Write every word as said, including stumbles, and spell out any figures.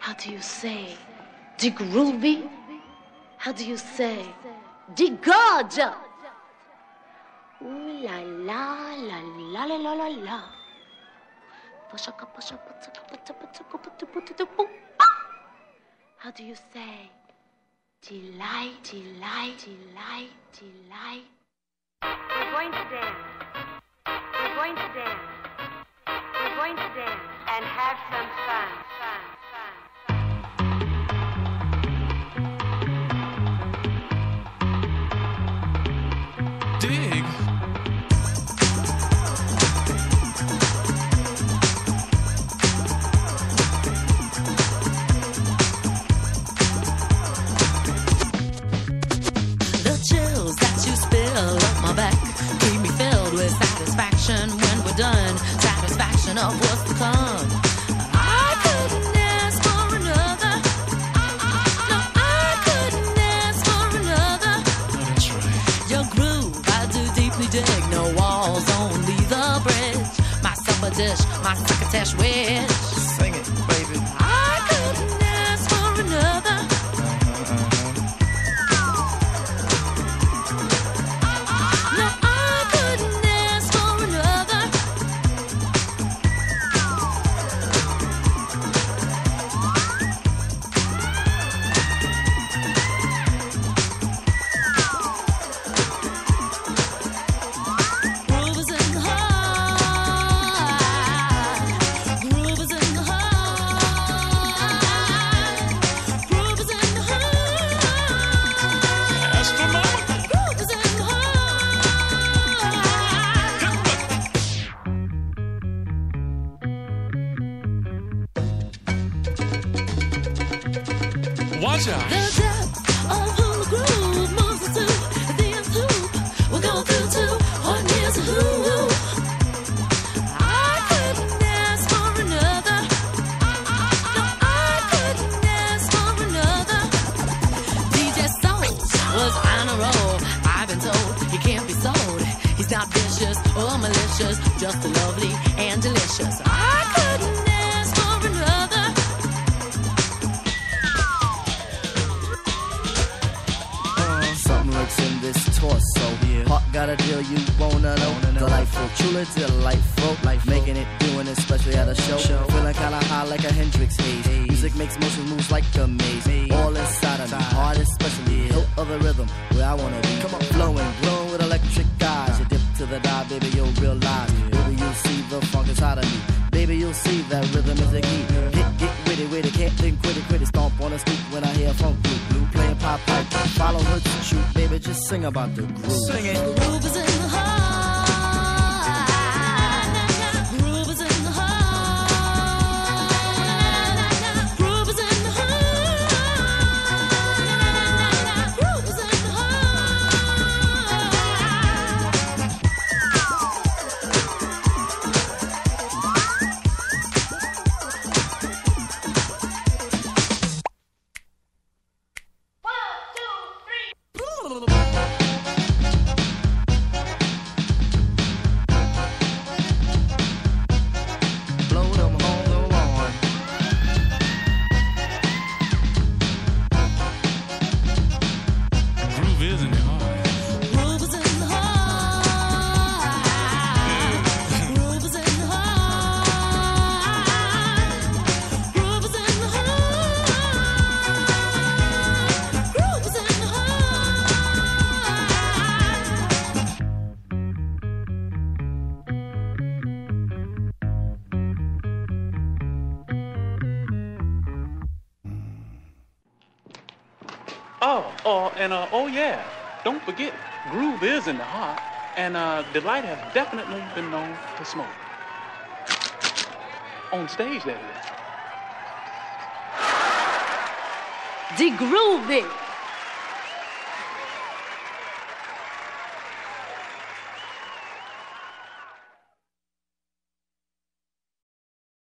How do you say? The groovy? How do you say? The gorgeous? Ooh la la la la la la la la. How do you say? Delight, delight, delight, delight. We're going to dance. We're going to dance. We're going to dance and have some fun. Fun, fun. Dig. The chills that you spill up my back keep me filled with satisfaction when we're done. Satisfaction of what's to come. I couldn't ask for another. No, I couldn't ask for another. That's right. Your groove, I do deeply dig. No walls, only the bridge. My supper dish, my crocketesh wish. Sing it, baby. I couldn't ask for another. No, I couldn't ask for another. Groove is in the heart. Groove is in the heart. Groove is in the heart. Astronomical. Groove is in the heart. Watch out. The depth of who the groove moves us to the nth loop. We'll go through to what nears a who. I couldn't ask for another. No, I couldn't ask for another. D J Souls was on a roll. I've been told he can't be sold. He's not vicious or malicious, just lovely and delicious. I couldn't ask for another. Something lurks in this torso. Heart got a deal you wanna know. Delightful, truly delightful. Life making it, doing it, especially at a show. Feeling kinda high like a Hendrix haze. Music makes motion moves like a maze. All inside of me, heart especially. Hilt of the rhythm, where I wanna be. Come on, flowing, glowing with electric eyes. You dip to the dive, baby, you'll realize. Baby, you'll see the funk inside of me. Baby, you'll see that rhythm is the key. Get, get witty, witty, can't think, quit it, quit it. Stomp on the street when I hear funk blue, blue playing pop pipe. Follow her to shoot, baby, just sing about the groove. Sing it. Groove is in the heart. Groove is in the heart. Groove is in the heart. Groove is in the Blow them on the lawn. Groove is in the heart. Groove is in the heart. Groove is in the heart. Groove is in the heart. Groove is in the Oh, oh, and uh, oh yeah, don't forget, groove is in the heart, and uh, Delight has definitely been known to smoke. On stage, that is. The groovy.